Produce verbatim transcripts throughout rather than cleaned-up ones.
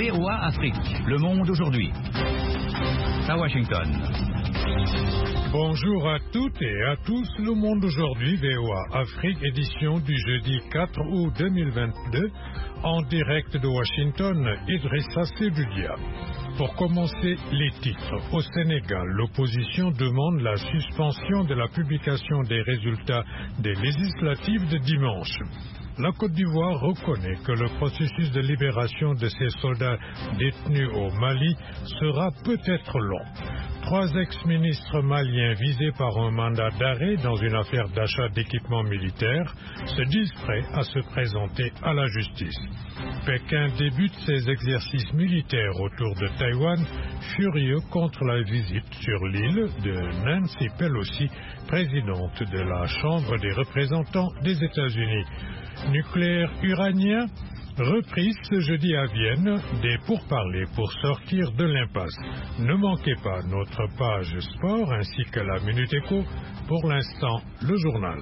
V O A Afrique, Le Monde aujourd'hui. À Washington. Bonjour à toutes et à tous, Le Monde aujourd'hui, V O A Afrique, édition du jeudi quatre août deux mille vingt-deux, en direct de Washington, Idrissa Seloudia. Pour commencer, les titres. Au Sénégal, l'opposition demande la suspension de la publication des résultats des législatives de dimanche. La Côte d'Ivoire reconnaît que le processus de libération de ses soldats détenus au Mali sera peut-être long. Trois ex-ministres maliens visés par un mandat d'arrêt dans une affaire d'achat d'équipements militaires se disent prêts à se présenter à la justice. Pékin débute ses exercices militaires autour de Taïwan, furieux contre la visite sur l'île de Nancy Pelosi, présidente de la Chambre des représentants des États-Unis. Nucléaire uranien, reprise ce jeudi à Vienne des pourparlers pour sortir de l'impasse. Ne manquez pas notre page sport ainsi que la Minute Éco. Pour l'instant, le journal.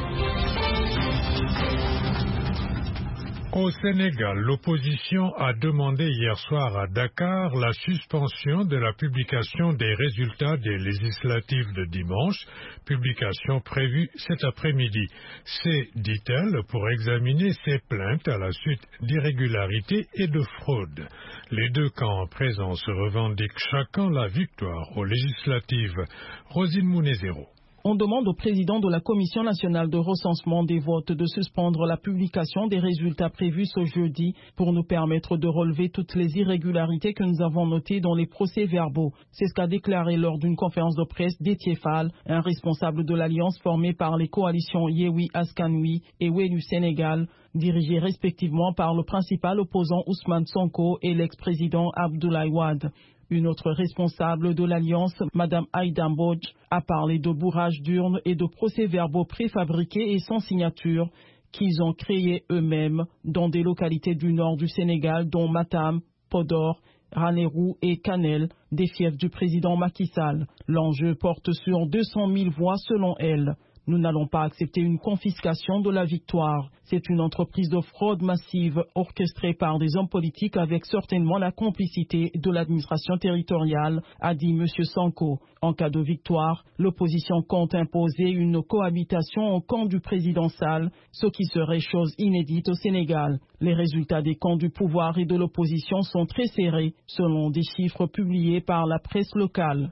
Au Sénégal, l'opposition a demandé hier soir à Dakar la suspension de la publication des résultats des législatives de dimanche, publication prévue cet après-midi. C'est, dit-elle, pour examiner ces plaintes à la suite d'irrégularités et de fraudes. Les deux camps en présence revendiquent chacun la victoire aux législatives. Rosine Mounezero. On demande au président de la Commission nationale de recensement des votes de suspendre la publication des résultats prévus ce jeudi pour nous permettre de relever toutes les irrégularités que nous avons notées dans les procès-verbaux. C'est ce qu'a déclaré lors d'une conférence de presse Déthié Fall, un responsable de l'alliance formée par les coalitions Yewwi Askan-Wi et Welu Sénégal, dirigées respectivement par le principal opposant Ousmane Sonko et l'ex-président Abdoulaye Wade. Une autre responsable de l'Alliance, Mme Aïda Mbodj, a parlé de bourrage d'urnes et de procès-verbaux préfabriqués et sans signature qu'ils ont créés eux-mêmes dans des localités du nord du Sénégal, dont Matam, Podor, Ranérou et Kanel, des fiefs du président Macky Sall. L'enjeu porte sur deux cent mille voix selon elle. Nous n'allons pas accepter une confiscation de la victoire. C'est une entreprise de fraude massive orchestrée par des hommes politiques avec certainement la complicité de l'administration territoriale, a dit M. Sonko. En cas de victoire, l'opposition compte imposer une cohabitation au camp du président Sall, ce qui serait chose inédite au Sénégal. Les résultats des camps du pouvoir et de l'opposition sont très serrés, selon des chiffres publiés par la presse locale.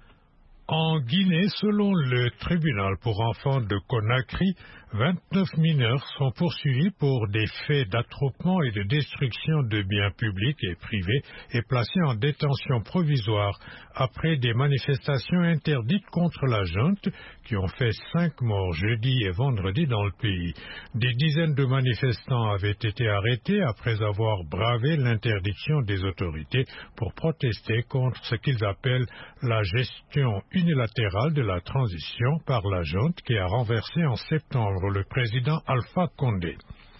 En Guinée, selon le tribunal pour enfants de Conakry, vingt-neuf mineurs sont poursuivis pour des faits d'attroupement et de destruction de biens publics et privés et placés en détention provisoire après des manifestations interdites contre la junte qui ont fait cinq morts jeudi et vendredi dans le pays. Des dizaines de manifestants avaient été arrêtés après avoir bravé l'interdiction des autorités pour protester contre ce qu'ils appellent la gestion unilatérale de la transition par la junte qui a renversé en septembre le président Alpha Condé.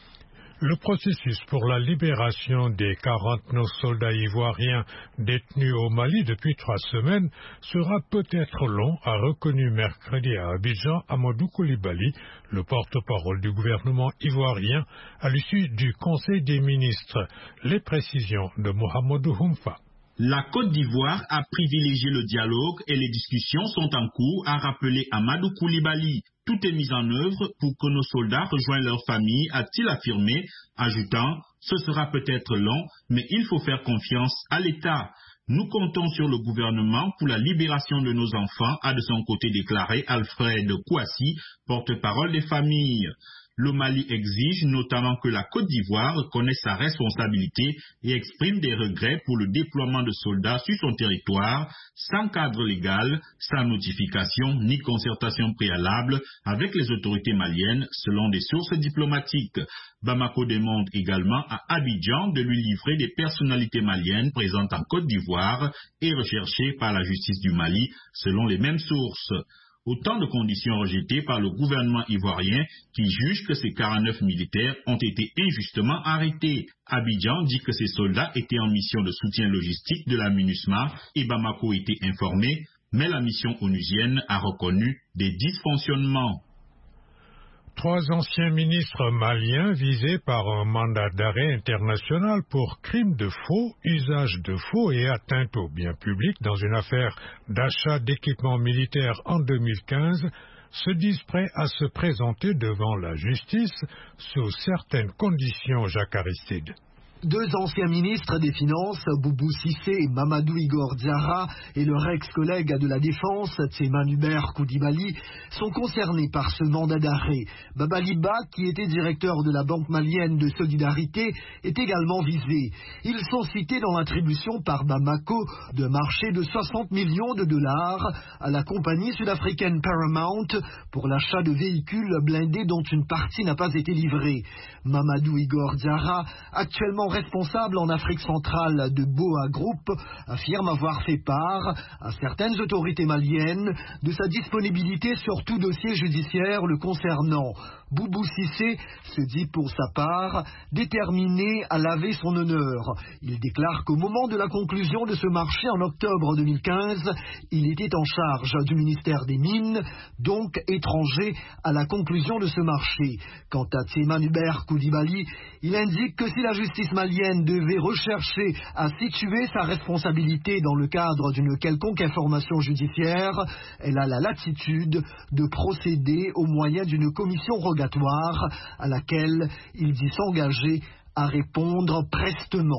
Le processus pour la libération des quarante-neuf soldats ivoiriens détenus au Mali depuis trois semaines sera peut-être long, a reconnu mercredi à Abidjan Amadou Coulibaly, le porte-parole du gouvernement ivoirien, à l'issue du Conseil des ministres. Les précisions de Mohamedou Humfa. La Côte d'Ivoire a privilégié le dialogue et les discussions sont en cours, a rappelé Amadou Coulibaly. Tout est mis en œuvre pour que nos soldats rejoignent leurs familles, a-t-il affirmé, ajoutant « Ce sera peut-être long, mais il faut faire confiance à l'État. Nous comptons sur le gouvernement pour la libération de nos enfants », a de son côté déclaré Alfred Kouassi, porte-parole des familles. Le Mali exige notamment que la Côte d'Ivoire reconnaisse sa responsabilité et exprime des regrets pour le déploiement de soldats sur son territoire sans cadre légal, sans notification ni concertation préalable avec les autorités maliennes, selon des sources diplomatiques. Bamako demande également à Abidjan de lui livrer des personnalités maliennes présentes en Côte d'Ivoire et recherchées par la justice du Mali, selon les mêmes sources. Autant de conditions rejetées par le gouvernement ivoirien qui juge que ces quarante-neuf militaires ont été injustement arrêtés. Abidjan dit que ces soldats étaient en mission de soutien logistique de la MINUSMA et Bamako était informé, mais la mission onusienne a reconnu des dysfonctionnements. Trois anciens ministres maliens visés par un mandat d'arrêt international pour crimes de faux, usage de faux et atteinte aux biens publics dans une affaire d'achat d'équipements militaires en deux mille quinze se disent prêts à se présenter devant la justice sous certaines conditions. Jacques Aristide. Deux anciens ministres des Finances, Boubou Cissé et Mamadou Igor Diarra, et leur ex-collègue de la Défense, Tseman Hubert Koulibaly, sont concernés par ce mandat d'arrêt. Babaliba, qui était directeur de la Banque malienne de solidarité, est également visé. Ils sont cités dans l'attribution par Bamako de marché de soixante millions de dollars à la compagnie sud-africaine Paramount pour l'achat de véhicules blindés dont une partie n'a pas été livrée. Mamadou Igor Diarra, actuellement responsable en Afrique centrale de Boa Group, affirme avoir fait part à certaines autorités maliennes de sa disponibilité sur tout dossier judiciaire le concernant. Boubou Cissé se dit pour sa part déterminé à laver son honneur. Il déclare qu'au moment de la conclusion de ce marché en octobre deux mille quinze, il était en charge du ministère des Mines, donc étranger à la conclusion de ce marché. Quant à Tseman Hubert Koulibaly, il indique que si la justice malienne devait rechercher à situer sa responsabilité dans le cadre d'une quelconque information judiciaire, elle a la latitude de procéder au moyen d'une commission rogatoire à laquelle il dit s'engager à répondre prestement.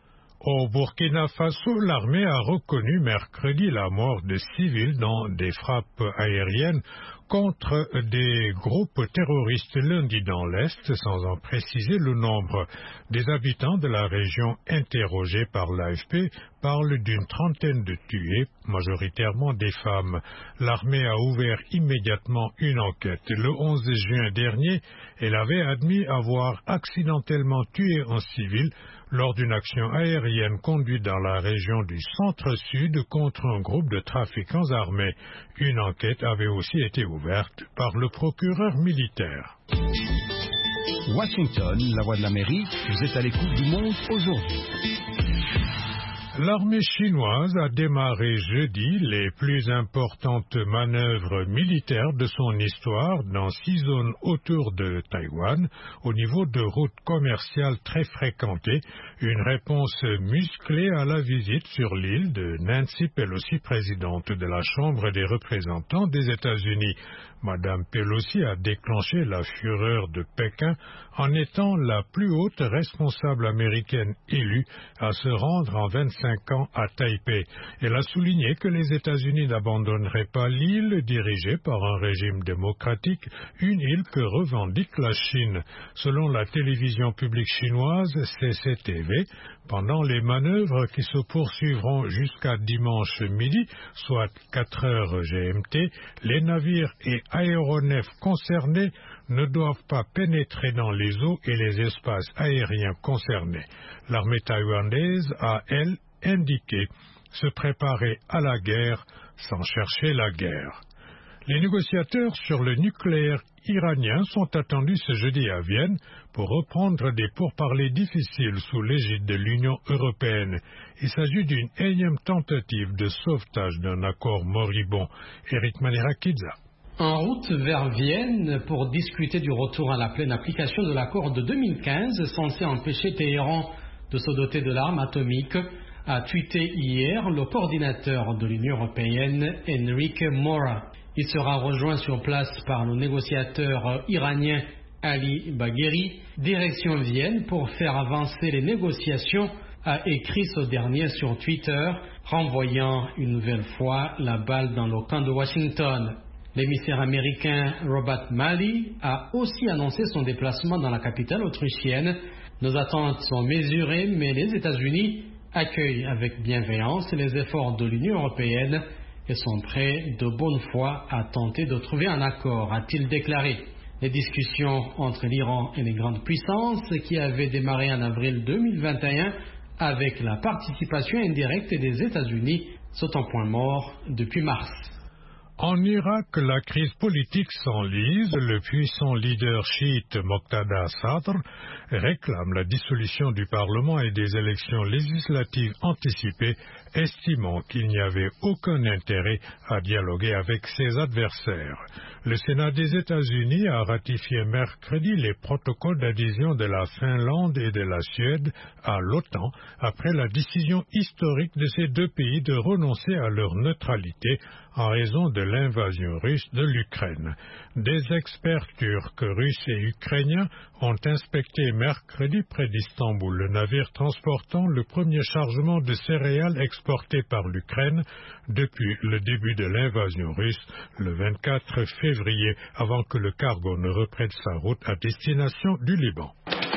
Au Burkina Faso, l'armée a reconnu mercredi la mort de civils dans des frappes aériennes contre des groupes terroristes lundi dans l'Est, sans en préciser le nombre. Des habitants de la région interrogés par l'A F P parlent d'une trentaine de tués, majoritairement des femmes. L'armée a ouvert immédiatement une enquête. Le onze juin dernier, elle avait admis avoir accidentellement tué un civil lors d'une action aérienne conduite dans la région du centre-sud contre un groupe de trafiquants armés. Une enquête avait aussi été ouverte par le procureur militaire. Washington, la voix de l'Amérique, vous êtes à l'écoute du Monde aujourd'hui. L'armée chinoise a démarré jeudi les plus importantes manœuvres militaires de son histoire dans six zones autour de Taïwan, au niveau de routes commerciales très fréquentées, une réponse musclée à la visite sur l'île de Nancy Pelosi, présidente de la Chambre des représentants des États-Unis. Madame Pelosi a déclenché la fureur de Pékin en étant la plus haute responsable américaine élue à se rendre en vingt-cinq ans à Taipei. Elle a souligné que les États-Unis n'abandonneraient pas l'île dirigée par un régime démocratique, une île que revendique la Chine. Selon la télévision publique chinoise C C T V, pendant les manœuvres qui se poursuivront jusqu'à dimanche midi, soit quatre heures G M T, les navires et aéronefs concernés ne doivent pas pénétrer dans les eaux et les espaces aériens concernés. L'armée taïwanaise a, elle, indiqué se préparer à la guerre sans chercher la guerre. Les négociateurs sur le nucléaire iranien sont attendus ce jeudi à Vienne pour reprendre des pourparlers difficiles sous l'égide de l'Union européenne. Il s'agit d'une énième tentative de sauvetage d'un accord moribond. Eric Manirakidza. En route vers Vienne pour discuter du retour à la pleine application de l'accord de deux mille quinze censé empêcher Téhéran de se doter de l'arme atomique, a tweeté hier le coordinateur de l'Union européenne, Enrique Mora. Il sera rejoint sur place par le négociateur iranien Ali Bagheri, direction Vienne pour faire avancer les négociations, a écrit ce dernier sur Twitter, renvoyant une nouvelle fois la balle dans le camp de Washington. L'émissaire américain Robert Malley a aussi annoncé son déplacement dans la capitale autrichienne. Nos attentes sont mesurées, mais les États-Unis accueillent avec bienveillance les efforts de l'Union européenne et sont prêts de bonne foi à tenter de trouver un accord, a-t-il déclaré. Les discussions entre l'Iran et les grandes puissances, qui avaient démarré en avril deux mille vingt et un avec la participation indirecte des États-Unis, sont en point mort depuis mars. En Irak, la crise politique s'enlise. Le puissant leader chiite Moqtada Sadr réclame la dissolution du Parlement et des élections législatives anticipées, estimant qu'il n'y avait aucun intérêt à dialoguer avec ses adversaires. Le Sénat des États-Unis a ratifié mercredi les protocoles d'adhésion de la Finlande et de la Suède à l'OTAN après la décision historique de ces deux pays de renoncer à leur neutralité en raison de l'invasion russe de l'Ukraine. Des experts turcs, russes et ukrainiens ont inspecté mercredi près d'Istanbul le navire transportant le premier chargement de céréales exporté par l'Ukraine depuis le début de l'invasion russe le vingt-quatre février, avant que le cargo ne reprenne sa route à destination du Liban.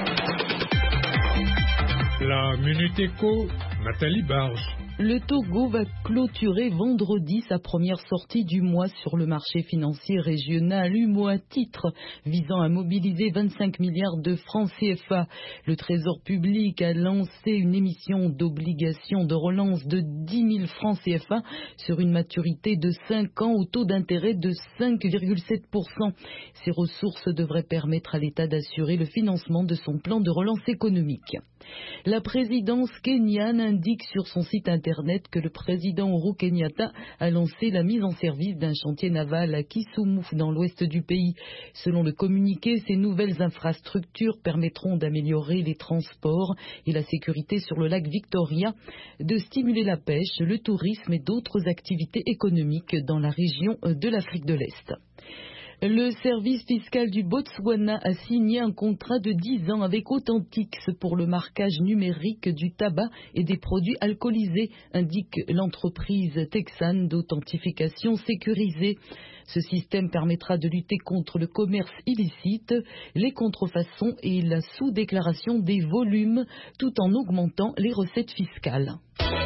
La Minute Éco, Nathalie Barge. Le Togo va clôturer vendredi sa première sortie du mois sur le marché financier régional U M O A titre, visant à mobiliser vingt-cinq milliards de francs C F A. Le Trésor public a lancé une émission d'obligations de relance de dix mille francs C F A sur une maturité de cinq ans au taux d'intérêt de cinq virgule sept pour cent. Ces ressources devraient permettre à l'État d'assurer le financement de son plan de relance économique. La présidence kenyane indique sur son site internet que le président Uhuru Kenyatta a lancé la mise en service d'un chantier naval à Kisumu dans l'ouest du pays. Selon le communiqué, ces nouvelles infrastructures permettront d'améliorer les transports et la sécurité sur le lac Victoria, de stimuler la pêche, le tourisme et d'autres activités économiques dans la région de l'Afrique de l'Est. Le service fiscal du Botswana a signé un contrat de dix ans avec Authentix pour le marquage numérique du tabac et des produits alcoolisés, indique l'entreprise texane d'authentification sécurisée. Ce système permettra de lutter contre le commerce illicite, les contrefaçons et la sous-déclaration des volumes, tout en augmentant les recettes fiscales.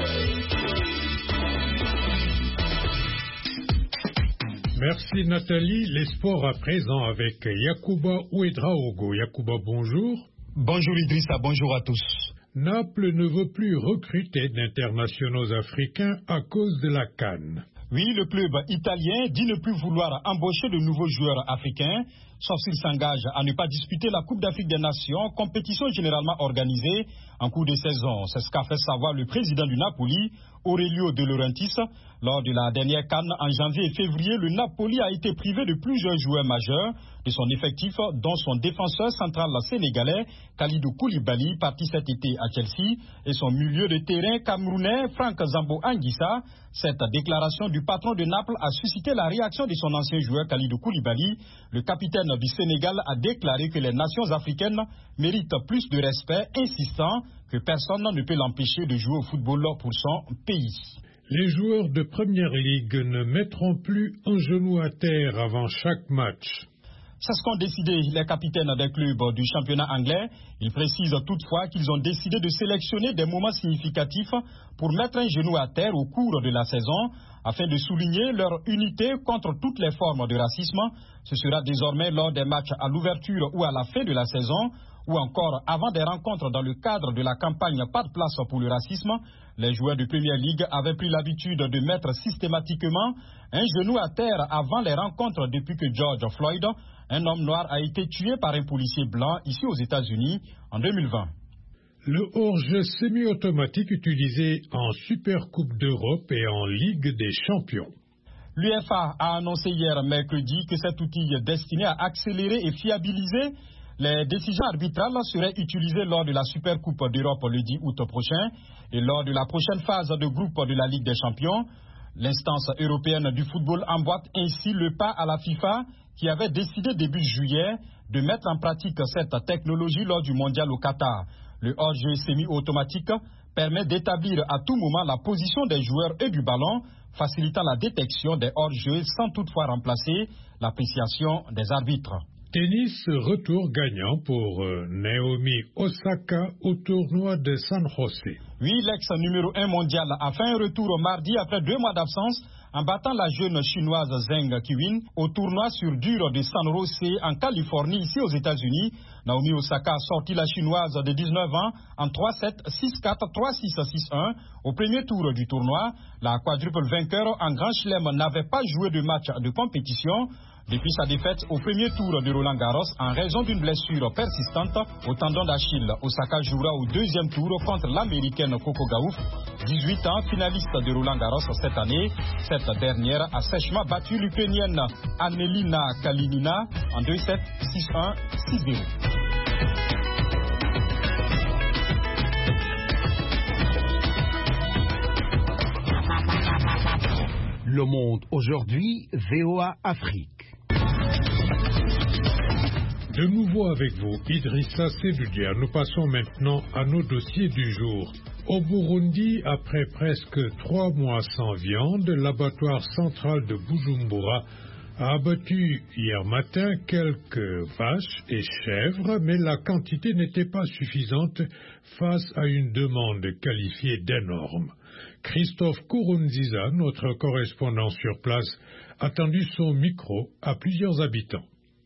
Merci Nathalie. Les sports à présent avec Yacouba Ouedraogo. Yacouba, bonjour. Bonjour Idrissa, bonjour à tous. Naples ne veut plus recruter d'internationaux africains à cause de la CAN. Oui, le club italien dit ne plus vouloir embaucher de nouveaux joueurs africains, sauf s'il s'engage à ne pas disputer la Coupe d'Afrique des Nations, compétition généralement organisée en cours de saison. C'est ce qu'a fait savoir le président du Napoli, Aurelio De Laurentiis. Lors de la dernière CAN en janvier et février, le Napoli a été privé de plusieurs joueurs majeurs de son effectif, dont son défenseur central sénégalais, Kalidou Koulibaly, parti cet été à Chelsea, et son milieu de terrain camerounais, Franck Zambo Anguissa. Cette déclaration du patron de Naples a suscité la réaction de son ancien joueur Kalidou Koulibaly. Le capitaine du Sénégal a déclaré que les nations africaines méritent plus de respect, insistant que personne ne peut l'empêcher de jouer au football pour son pays. Les joueurs de Première Ligue ne mettront plus un genou à terre avant chaque match. C'est ce qu'ont décidé les capitaines des clubs du championnat anglais. Ils précisent toutefois qu'ils ont décidé de sélectionner des moments significatifs pour mettre un genou à terre au cours de la saison afin de souligner leur unité contre toutes les formes de racisme. Ce sera désormais lors des matchs à l'ouverture ou à la fin de la saison, ou encore avant des rencontres dans le cadre de la campagne Pas de place pour le racisme. Les joueurs de Premier League avaient pris l'habitude de mettre systématiquement un genou à terre avant les rencontres depuis que George Floyd, un homme noir, a été tué par un policier blanc ici aux États-Unis en deux mille vingt. Le hors-jeu semi-automatique utilisé en Supercoupe d'Europe et en Ligue des Champions. L'UEFA a annoncé hier mercredi que cet outil destiné à accélérer et fiabiliser les décisions arbitrales seraient utilisées lors de la Supercoupe d'Europe le dix août prochain et lors de la prochaine phase de groupe de la Ligue des Champions. L'instance européenne du football emboîte ainsi le pas à la FIFA qui avait décidé début juillet de mettre en pratique cette technologie lors du mondial au Qatar. Le hors-jeu semi-automatique permet d'établir à tout moment la position des joueurs et du ballon, facilitant la détection des hors-jeux sans toutefois remplacer l'appréciation des arbitres. Tennis, retour gagnant pour euh, Naomi Osaka au tournoi de San José. Oui, l'ex numéro un mondial a fait un retour mardi après deux mois d'absence en battant la jeune chinoise Zheng Qiwen au tournoi sur dur de San Jose en Californie, ici aux États-Unis. Naomi Osaka a sorti la chinoise de dix-neuf ans en trois sept, six quatre, trois six, six un au premier tour du tournoi. La quadruple vainqueur en Grand Chelem n'avait pas joué de match de compétition depuis sa défaite au premier tour de Roland Garros en raison d'une blessure persistante au tendon d'Achille. Osaka jouera au deuxième tour contre l'américaine Coco Gauff, dix-huit ans, finaliste de Roland Garros cette année. Cette dernière a sèchement battu l'Ukrainienne Annelina Kalinina en deux sept, six un, six zéro. Le Monde aujourd'hui, V O A Afrique. De nouveau avec vous, Idrissa Seloudia. Nous passons maintenant à nos dossiers du jour. Au Burundi, après presque trois mois sans viande, l'abattoir central de Bujumbura a abattu hier matin quelques vaches et chèvres, mais la quantité n'était pas suffisante face à une demande qualifiée d'énorme. Christophe Kourounziza, notre correspondant sur place, a tendu son micro à plusieurs habitants.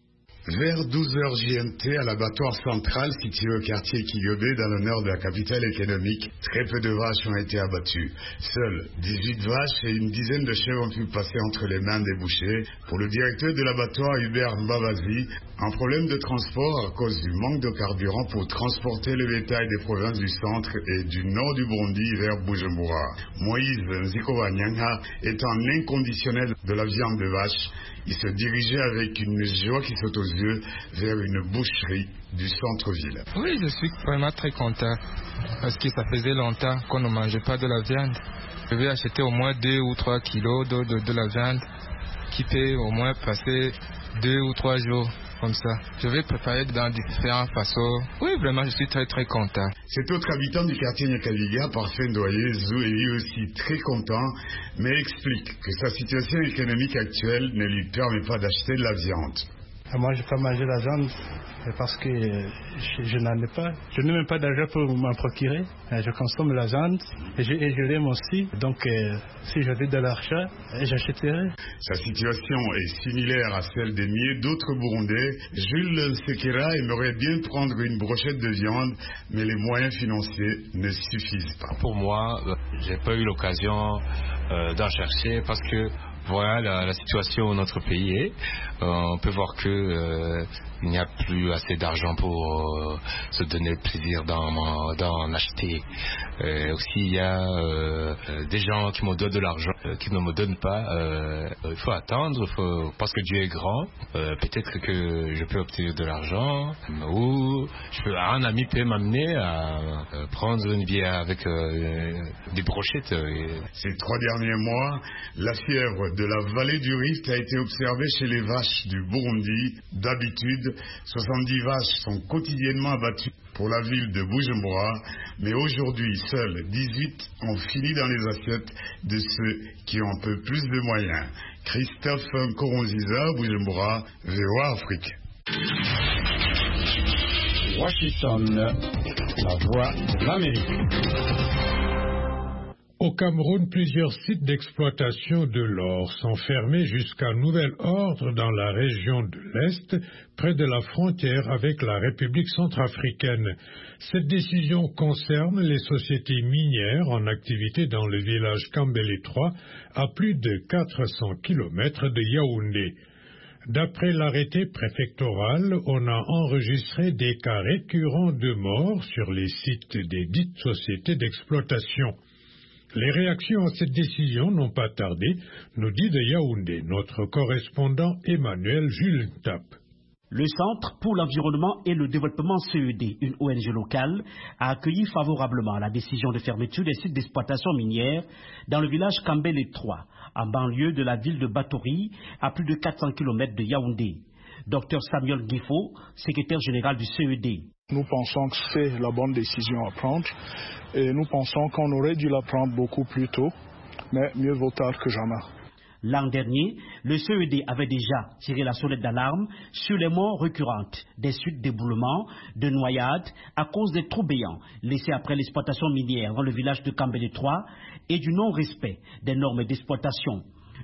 Vers douze heures G M T, à l'abattoir central situé au quartier Kigobe, dans le nord de la capitale économique, très peu de vaches ont été abattues. Seules dix-huit vaches et une dizaine de chèvres ont pu passer entre les mains des bouchers. Pour le directeur de l'abattoir, Hubert Mbabazi, un problème de transport à cause du manque de carburant pour transporter le bétail des provinces du centre et du nord du Burundi vers Bujumbura. Moïse Nzikobanyanga est un inconditionnel de la viande de vache. Il se dirigeait avec une joie qui saute aux yeux vers une boucherie du centre-ville. Oui, je suis vraiment très content parce que ça faisait longtemps qu'on ne mangeait pas de la viande. Je vais acheter au moins deux ou trois kilos de, de, de la viande qui peut au moins passer deux ou trois jours. Comme ça. Je vais préparer dans différentes façons. Oui, vraiment, je suis très très content. Cet autre habitant du quartier Nyakabiga, Parfait Ndoye, Zou, est lui aussi très content, mais explique que sa situation économique actuelle ne lui permet pas d'acheter de la viande. Moi, je ne peux pas manger la viande parce que je, je n'en ai pas. Je n'ai même pas d'argent pour m'en procurer. Je consomme la viande et je, et je l'aime aussi. Donc, euh, si j'avais de l'argent, j'achèterais. Sa situation est similaire à celle des milliers d'autres Burundais. Jules Sekera aimerait bien prendre une brochette de viande, mais les moyens financiers ne suffisent pas. Pour moi, j'ai pas eu l'occasion euh, d'en chercher parce que voilà la, la situation où notre pays est. Euh, on peut voir que euh, il n'y a plus assez d'argent pour euh, se donner le plaisir d'en, d'en acheter. Euh, aussi, il y a euh, des gens qui me donnent de l'argent, euh, qui ne me donnent pas. Euh, il faut attendre, faut, parce que Dieu est grand. Euh, peut-être que je peux obtenir de l'argent, ou je peux, un ami peut m'amener à euh, prendre une bière avec euh, des brochettes. Euh, Ces trois derniers mois, la fièvre de la vallée du Rift a été observée chez les vaches du Burundi. D'habitude, soixante-dix vaches sont quotidiennement abattues pour la ville de Bujumbura, mais aujourd'hui, seules dix-huit ont fini dans les assiettes de ceux qui ont un peu plus de moyens. Christophe Kourounziza, Bujumbura, V O A Afrique. Washington, la voix de l'Amérique. Au Cameroun, plusieurs sites d'exploitation de l'or sont fermés jusqu'à nouvel ordre dans la région de l'Est, près de la frontière avec la République centrafricaine. Cette décision concerne les sociétés minières en activité dans le village Kambele trois, à plus de quatre cents kilomètres de Yaoundé. D'après l'arrêté préfectoral, on a enregistré des cas récurrents de morts sur les sites des dites sociétés d'exploitation. Les réactions à cette décision n'ont pas tardé, nous dit de Yaoundé notre correspondant Emmanuel Jules Tap. Le Centre pour l'environnement et le développement C E D, une O N G locale, a accueilli favorablement la décision de fermeture des sites d'exploitation minière dans le village Kambele trois, en banlieue de la ville de Batori, à plus de quatre cents kilomètres de Yaoundé. Docteur Samuel Guifo, secrétaire général du C E D. Nous pensons que c'est la bonne décision à prendre et nous pensons qu'on aurait dû la prendre beaucoup plus tôt, mais mieux vaut tard que jamais. L'an dernier, le C E D avait déjà tiré la sonnette d'alarme sur les morts récurrentes des suites d'éboulements, de noyades à cause des trous béants laissés après l'exploitation minière dans le village de Kambele trois et du non-respect des normes d'exploitation.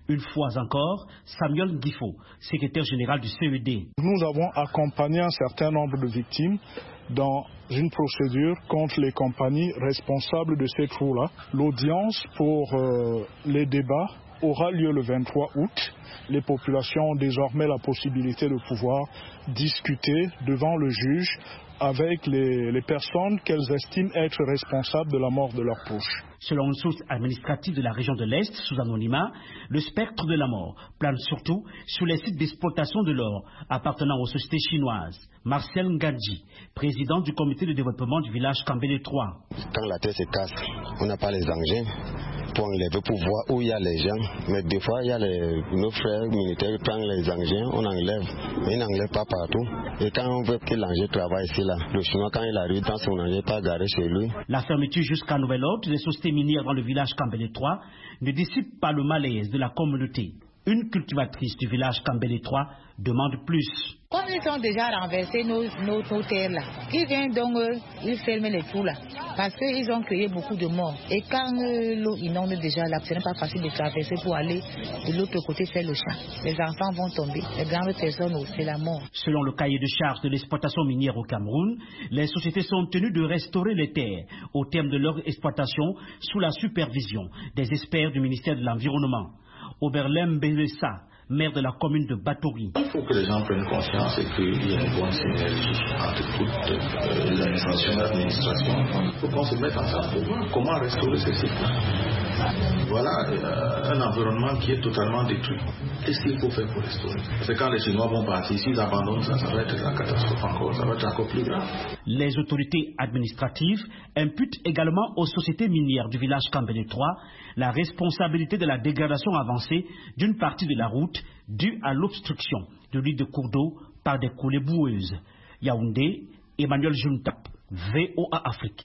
Une fois encore, Samuel Guifo, secrétaire général du C E D. Nous avons accompagné un certain nombre de victimes dans une procédure contre les compagnies responsables de ces trous-là. L'audience pour euh, les débats aura lieu le vingt-trois août. Les populations ont désormais la possibilité de pouvoir discuter devant le juge avec les, les personnes qu'elles estiment être responsables de la mort de leurs proches. Selon une source administrative de la région de l'Est, sous anonymat, le spectre de la mort plane surtout sur les sites d'exploitation de l'or appartenant aux sociétés chinoises. Marcel Ngadji, président du comité de développement du village Kambele trois. Quand la terre se casse, on n'a pas les engins pour enlever, pour voir où il y a les gens. Mais des fois, il y a les, nos frères militaires qui prennent les engins, on enlève, mais ils n'enlèvent pas partout. Et quand on veut que l'engin travaille ici, là, le Chinois, quand il arrive dans son engin, pas garé chez lui. La fermeture jusqu'à nouvel ordre des sociétés minières dans le village Kambele trois ne dissipe pas le malaise de la communauté. Une cultivatrice du village Kambele trois demande plus. Comme ils ont déjà renversé nos, nos, nos terres là, qui viennent donc, euh, ils ferment les trous là, parce qu'ils ont créé beaucoup de morts. Et quand euh, l'eau inonde déjà là, ce n'est pas facile de traverser pour aller de l'autre côté faire le champ. Les enfants vont tomber, les grandes personnes aussi, c'est la mort. Selon le cahier de charge de l'exploitation minière au Cameroun, les sociétés sont tenues de restaurer les terres au terme de leur exploitation sous la supervision des experts du ministère de l'Environnement. Oberlem Belessa, maire de la commune de Batouri. Il faut que les gens prennent conscience et qu'il y ait une bonne synergie entre toutes euh, les administrations et l'administration. Il faut qu'on se mette ensemble pour voir comment restaurer ces sites-là. Voilà euh, un environnement qui est totalement détruit. Qu'est-ce qu'il faut faire pour restaurer? Parce que quand les Chinois vont partir, s'ils abandonnent ça, ça va être la catastrophe encore, ça va être encore plus grave. Les autorités administratives imputent également aux sociétés minières du village Kambele trois la responsabilité de la dégradation avancée d'une partie de la route due à l'obstruction de l'île de cours d'eau par des coulées boueuses. Yaoundé, Emmanuel Juntap, V O A Afrique.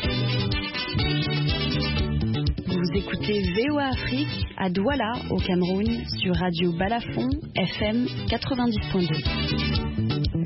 Vous écoutez V O A Afrique à Douala, au Cameroun, sur Radio Balafon, F M quatre-vingt-dix point deux.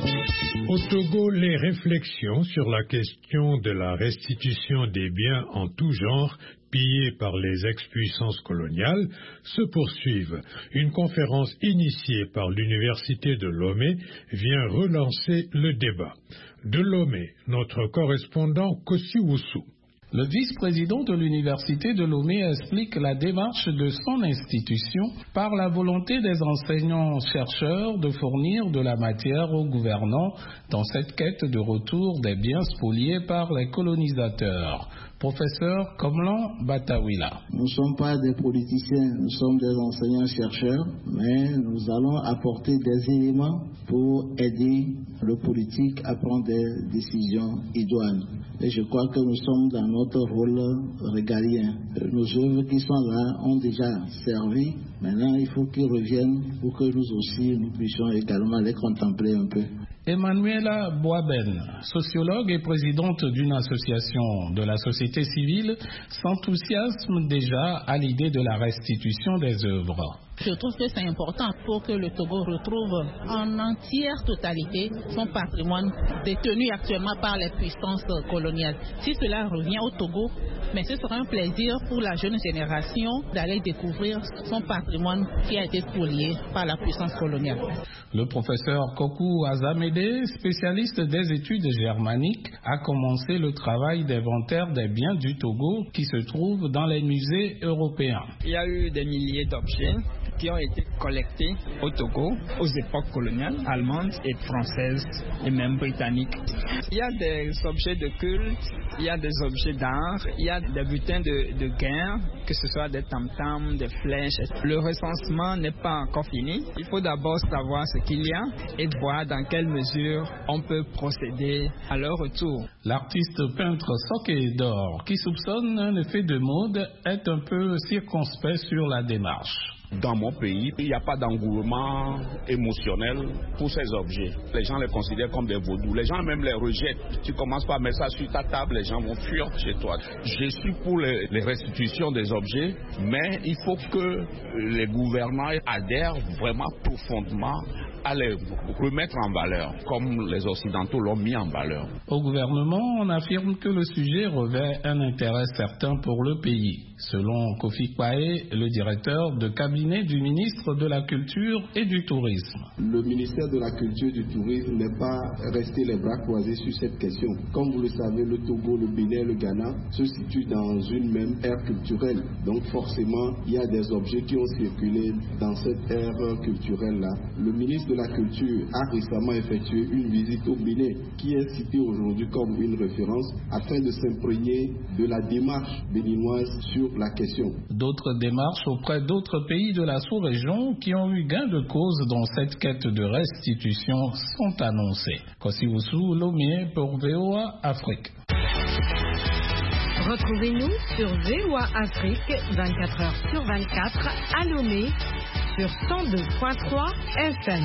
Au Togo, les réflexions sur la question de la restitution des biens en tout genre pillés par les ex-puissances coloniales se poursuivent. Une conférence initiée par l'université de Lomé vient relancer le débat. De Lomé, notre correspondant Kossi Woussou. Le vice-président de l'université de Lomé explique la démarche de son institution par la volonté des enseignants-chercheurs de fournir de la matière aux gouvernants dans cette quête de retour des biens spoliés par les colonisateurs. Professeur Komlan Batawila. Nous ne sommes pas des politiciens, nous sommes des enseignants-chercheurs, mais nous allons apporter des éléments pour aider le politique à prendre des décisions idoines. Et je crois que nous sommes dans notre rôle régalien. Nos œuvres qui sont là ont déjà servi. Maintenant, il faut qu'ils reviennent pour que nous aussi, nous puissions également les contempler un peu. Emmanuela Boaben, sociologue et présidente d'une association de la société civile, s'enthousiasme déjà à l'idée de la restitution des œuvres. Je trouve que c'est important pour que le Togo retrouve en entière totalité son patrimoine détenu actuellement par les puissances coloniales. Si cela revient au Togo, mais ce sera un plaisir pour la jeune génération d'aller découvrir son patrimoine qui a été spolié par la puissance coloniale. Le professeur Kokou Azamede, spécialiste des études germaniques, a commencé le travail d'inventaire des biens du Togo qui se trouvent dans les musées européens. Il y a eu des milliers d'objets qui ont été collectés au Togo aux époques coloniales, allemandes et françaises et même britanniques. Il y a des objets de culte, il y a des objets d'art, il y a des butins de, de guerre, que ce soit des tam-tams, des flèches. Le recensement n'est pas encore fini. Il faut d'abord savoir ce qu'il y a et voir dans quelle mesure on peut procéder à leur retour. L'artiste peintre Soké d'Or, qui soupçonne un effet de mode, est un peu circonspect sur la démarche. Dans mon pays, il n'y a pas d'engouement émotionnel pour ces objets. Les gens les considèrent comme des vaudous. Les gens même les rejettent. Tu commences par mettre ça sur ta table, les gens vont fuir chez toi. Je suis pour les, les restitutions des objets, mais il faut que les gouvernants adhèrent vraiment profondément à les remettre en valeur, comme les Occidentaux l'ont mis en valeur. Au gouvernement, on affirme que le sujet revêt un intérêt certain pour le pays. Selon Kofi Kwae, le directeur de cabinet cabinet du ministre de la Culture et du Tourisme. Le ministère de la Culture et du Tourisme n'est pas resté les bras croisés sur cette question. Comme vous le savez, le Togo, le Bénin, le Ghana se situent dans une même ère culturelle. Donc forcément, il y a des objets qui ont circulé dans cette ère culturelle-là. Le ministre de la Culture a récemment effectué une visite au Bénin qui est citée aujourd'hui comme une référence afin de s'imprégner de la démarche béninoise sur la question. D'autres démarches auprès d'autres pays de la sous-région qui ont eu gain de cause dans cette quête de restitution sont annoncées. Kosiwusu Lomé pour V O A Afrique. Retrouvez-nous sur V O A Afrique vingt-quatre heures sur vingt-quatre à Lomé sur cent deux virgule trois F M.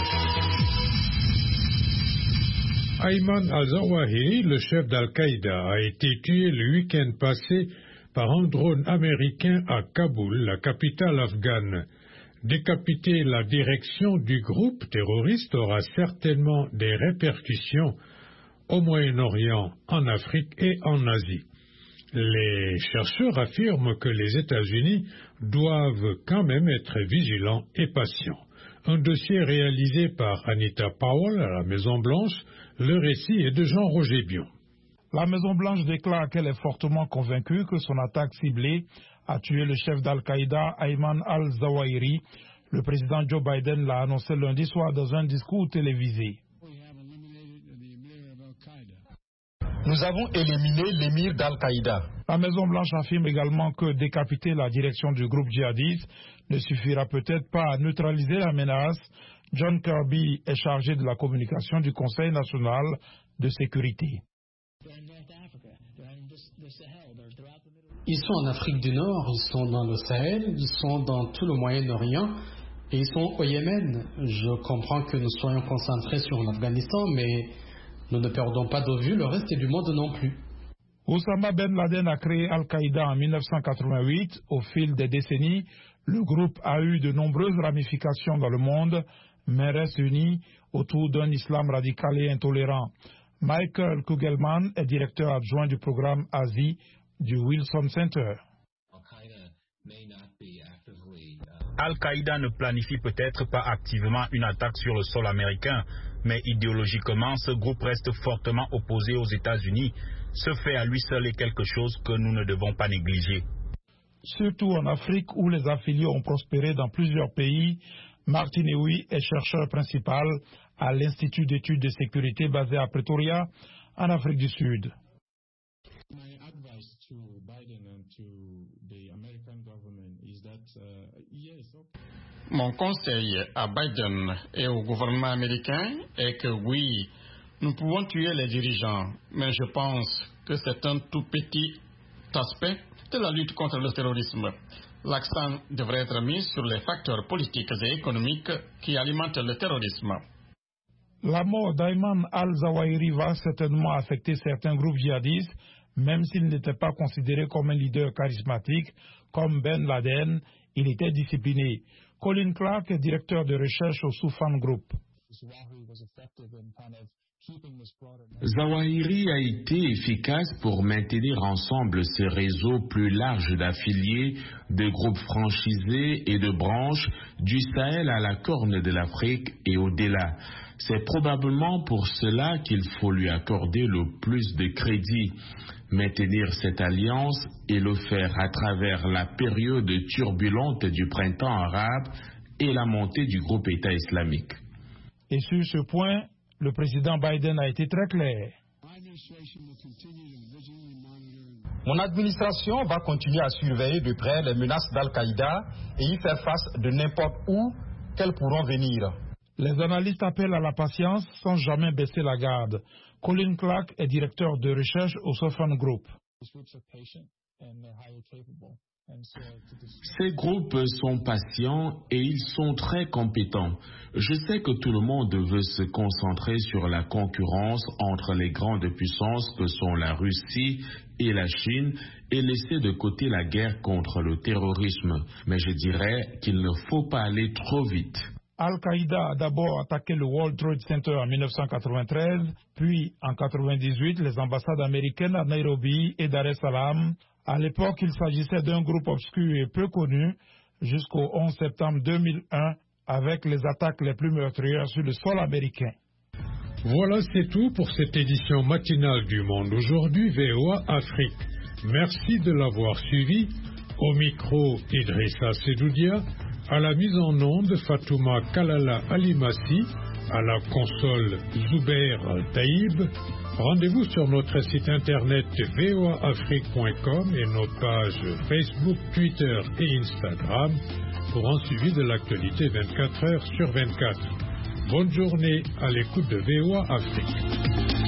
Ayman al-Zawahiri, le chef d'Al-Qaïda, a été tué le week-end passé par un drone américain à Kaboul, la capitale afghane. Décapiter la direction du groupe terroriste aura certainement des répercussions au Moyen-Orient, en Afrique et en Asie. Les chercheurs affirment que les États-Unis doivent quand même être vigilants et patients. Un dossier réalisé par Anita Powell à la Maison-Blanche, le récit est de Jean-Roger Bion. La Maison-Blanche déclare qu'elle est fortement convaincue que son attaque ciblée a tué le chef d'Al-Qaïda, Ayman al-Zawahiri. Le président Joe Biden l'a annoncé lundi soir dans un discours télévisé. Nous avons éliminé l'émir d'Al-Qaïda. La Maison-Blanche affirme également que décapiter la direction du groupe djihadiste ne suffira peut-être pas à neutraliser la menace. John Kirby est chargé de la communication du Conseil national de sécurité. Ils sont en Afrique du Nord, ils sont dans le Sahel, ils sont dans tout le Moyen-Orient et ils sont au Yémen. Je comprends que nous soyons concentrés sur l'Afghanistan, mais nous ne perdons pas de vue le reste du monde non plus. Oussama Ben Laden a créé Al-Qaïda en mille neuf cent quatre-vingt-huit. Au fil des décennies, le groupe a eu de nombreuses ramifications dans le monde, mais reste uni autour d'un islam radical et intolérant. Michael Kugelman est directeur adjoint du programme Asie du Wilson Center. Al-Qaïda ne planifie peut-être pas activement une attaque sur le sol américain, mais idéologiquement, ce groupe reste fortement opposé aux États-Unis. Ce fait à lui seul est quelque chose que nous ne devons pas négliger. Surtout en Afrique où les affiliés ont prospéré dans plusieurs pays, Martin Ewi est chercheur principal à l'Institut d'études de sécurité basé à Pretoria, en Afrique du Sud. Mon conseil à Biden et au gouvernement américain est que oui, nous pouvons tuer les dirigeants, mais je pense que c'est un tout petit aspect de la lutte contre le terrorisme. L'accent devrait être mis sur les facteurs politiques et économiques qui alimentent le terrorisme. La mort d'Ayman al-Zawahiri va certainement affecter certains groupes djihadistes, même s'il n'était pas considéré comme un leader charismatique, comme Ben Laden, il était discipliné. Colin Clark est directeur de recherche au Soufan Group. Zawahiri a été efficace pour maintenir ensemble ce réseau plus large d'affiliés, de groupes franchisés et de branches du Sahel à la Corne de l'Afrique et au-delà. C'est probablement pour cela qu'il faut lui accorder le plus de crédit. Maintenir cette alliance et le faire à travers la période turbulente du printemps arabe et la montée du groupe État islamique. Et sur ce point, le président Biden a été très clair. Mon administration va continuer à surveiller de près les menaces d'Al-Qaïda et y faire face de n'importe où qu'elles pourront venir. Les analystes appellent à la patience sans jamais baisser la garde. Colin Clark est directeur de recherche au Soufan Group. Ces groupes sont patients et ils sont très compétents. Je sais que tout le monde veut se concentrer sur la concurrence entre les grandes puissances que sont la Russie et la Chine et laisser de côté la guerre contre le terrorisme. Mais je dirais qu'il ne faut pas aller trop vite. Al-Qaïda a d'abord attaqué le World Trade Center en mille neuf cent quatre-vingt-treize, puis en mille neuf cent quatre-vingt-dix-huit les ambassades américaines à Nairobi et Dar es Salaam. À l'époque, il s'agissait d'un groupe obscur et peu connu. jusqu'au onze septembre deux mille un avec les attaques les plus meurtrières sur le sol américain. Voilà, c'est tout pour cette édition matinale du Monde aujourd'hui, V O A Afrique. Merci de l'avoir suivi. Au micro, Idrissa Sedoudia, à la mise en onde, Fatouma Kalala Alimassi, à la console, Zuber Taïb. Rendez-vous sur notre site internet v o a afrique point com et nos pages Facebook, Twitter et Instagram pour un suivi de l'actualité vingt-quatre heures sur vingt-quatre. Bonne journée à l'écoute de V O A Afrique.